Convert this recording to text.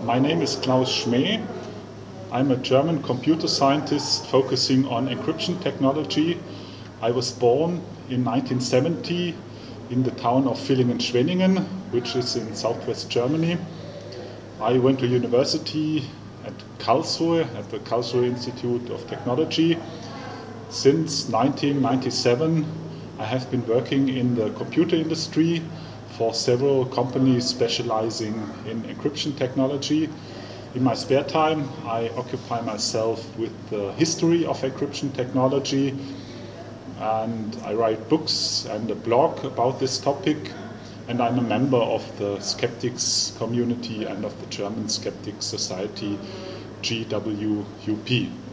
My name is Klaus Schmee. I'm a German computer scientist focusing on encryption technology. I was born in 1970 in the town of Villingen-Schwenningen, which is in southwest Germany. I went to university at Karlsruhe, at the Karlsruhe Institute of Technology. Since 1997, I have been working in the computer industry for several companies specializing in encryption technology. In my spare time, I occupy myself with the history of encryption technology, and I write books and a blog about this topic, and I'm a member of the skeptics community and of the German Skeptics Society, GWUP.